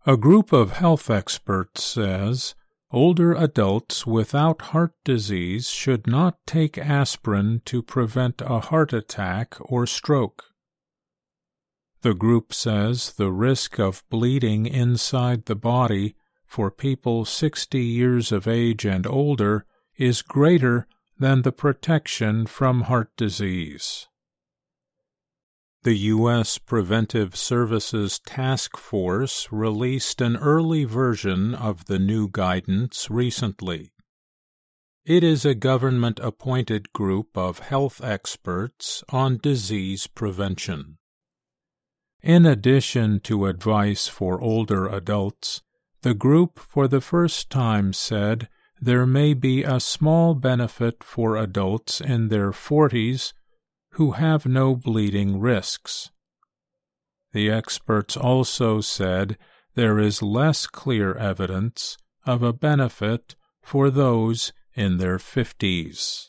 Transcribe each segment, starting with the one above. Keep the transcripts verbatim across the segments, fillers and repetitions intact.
A group of health experts says older adults without heart disease should not take aspirin to prevent a heart attack or stroke. The group says the risk of bleeding inside the body for people sixty years of age and older is greater than the protection from heart disease. The U S Preventive Services Task Force released an early version of the new guidance recently. It is a government-appointed group of health experts on disease prevention. In addition to advice for older adults, the group for the first time said there may be a small benefit for adults in their forties who have no bleeding risks. The experts also said there is less clear evidence of a benefit for those in their fifties.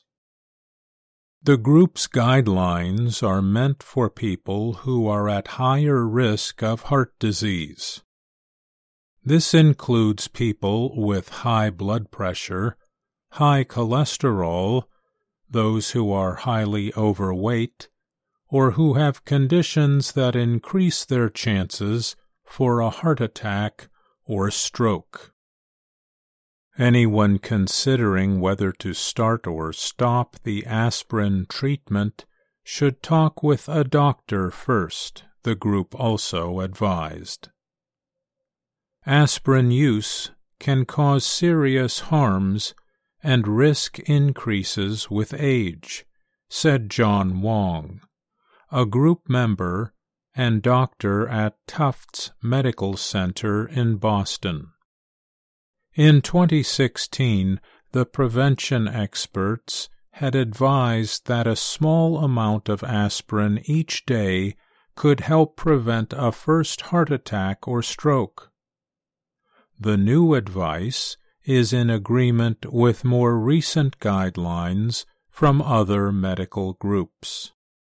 The group's guidelines are meant for people who are at higher risk of heart disease. This includes people with high blood pressure, high cholesterol, those who are highly overweight, or who have conditions that increase their chances for a heart attack or stroke. Anyone considering whether to start or stop the aspirin treatment should talk with a doctor first, the group also advised. Aspirin use can cause serious harms and risk increases with age, said John Wong, a group member and doctor at Tufts Medical Center in Boston. In twenty sixteen, the prevention experts had advised that a small amount of aspirin each day could help prevent a first heart attack or stroke. The new advice is in agreement with more recent guidelines from other medical groups.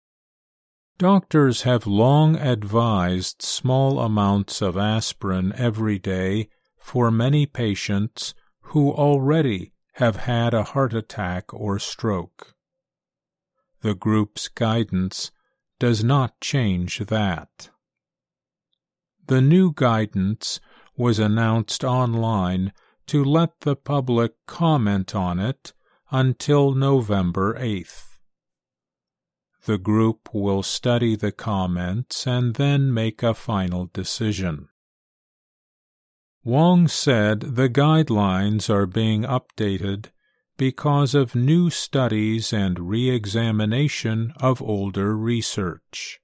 Doctors have long advised small amounts of aspirin every day for many patients who already have had a heart attack or stroke. The group's guidance does not change that. The new guidance was announced online to let the public comment on it until November eighth. The group will study the comments and then make a final decision. Wong said the guidelines are being updated because of new studies and re-examination of older research.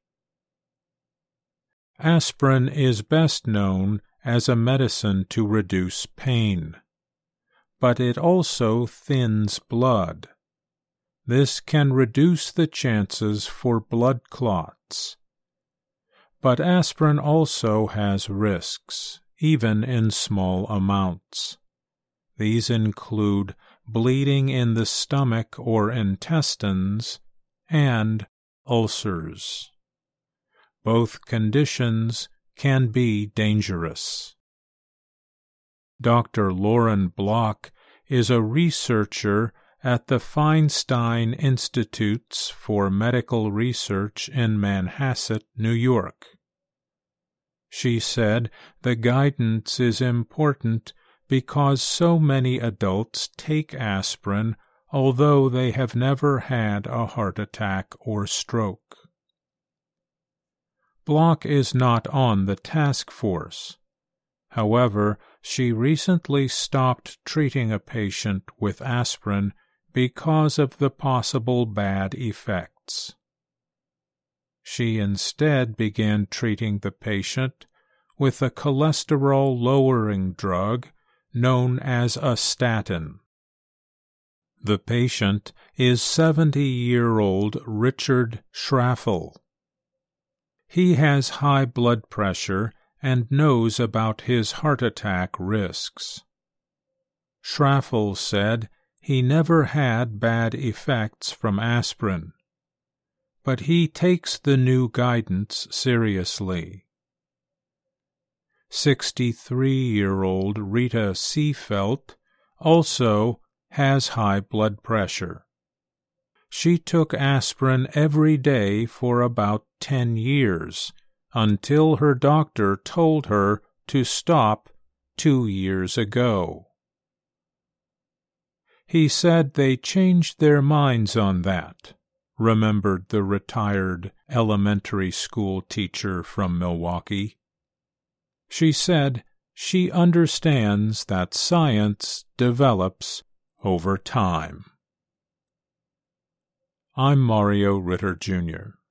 Aspirin is best known as a medicine to reduce pain, but it also thins blood. This can reduce the chances for blood clots. But aspirin also has risks, even in small amounts. These include bleeding in the stomach or intestines and ulcers. Both conditions can be dangerous. Doctor Lauren Block is a researcher at the Feinstein Institutes for Medical Research in Manhasset, New York. She said the guidance is important because so many adults take aspirin although they have never had a heart attack or stroke. Block is not on the task force. However, she recently stopped treating a patient with aspirin because of the possible bad effects. She instead began treating the patient with a cholesterol-lowering drug known as a statin. The patient is seventy-year-old Richard Schraffel. He has high blood pressure and knows about his heart attack risks. Schraffel said he never had bad effects from aspirin, but he takes the new guidance seriously. sixty-three-year-old Rita Seefelt also has high blood pressure. She took aspirin every day for about ten years, until her doctor told her to stop two years ago. He said they changed their minds on that, remembered the retired elementary school teacher from Milwaukee. She said she understands that science develops over time. I'm Mario Ritter, Junior